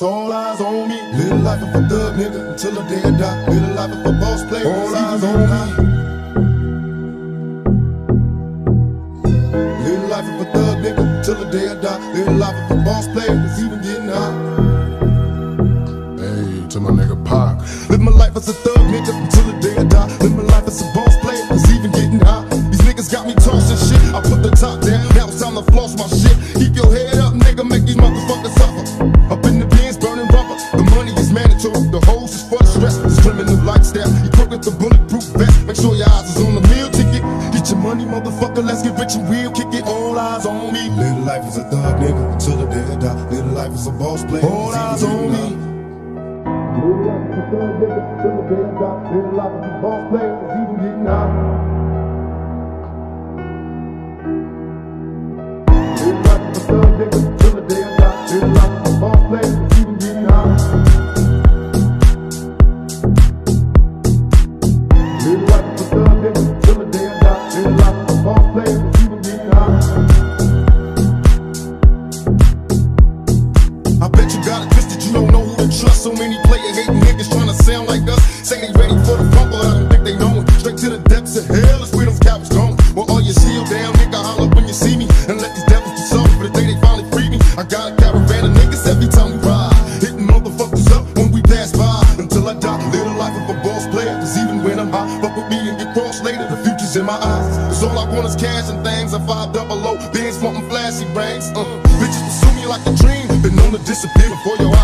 all eyes on me. Live life of a thug nigga until the day I die. Live life of a boss player, all eyes on me. Live life of a thug nigga till the day I die. Live life of a boss player, it's even getting hot. Hey, to my nigga Pac. Live my life as a thug nigga until the day I die. Live my life as a boss player, it's even getting hot. These niggas got me tossing shit. I put the top down, now it's time to floss my shit. Keep your head up, nigga, make these motherfuckers suffer. Up in the bins, burning rubber. The money is mandatory, the hose is for the stress. It's criminal lifestyle. You crook with the bulletproof vest. Make sure your eyes is on the meal ticket. Get your money, motherfucker, let's get rich and real. Kick it, all eyes on me. Live life as a thug nigga until the day I die. Live life as a boss player, all eyes on me. Live life as a thug nigga until the day I die. Live life as a boss player, it's even getting hot. Live life as a thug nigga until the day I die. Live life as a boss player, it's even getting hot. Live life as a thug nigga until the day I die. Live life as a boss player, it's even getting hot. I bet you got it twisted, you don't know who to trust. So many player-hating niggas tryna sound like us. Say they ready for the funk, but I don't think they know it. Straight to the depths of hell is where them cowards going. Well, all your shield down, nigga, holler when you see me. And let these devils be sorry for the day they finally free me. I got a caravan of niggas every time we ride. Hitting motherfuckers up when we pass by. Until I die, live the life of a boss player. Cause even when I'm high, fuck with me and get crossed later. The future's in my eyes. Cause all I want is cash and things. I'm 500, bands wanting flashy rings. Bitches pursue me like a dream. Been known to disappear before your eyes.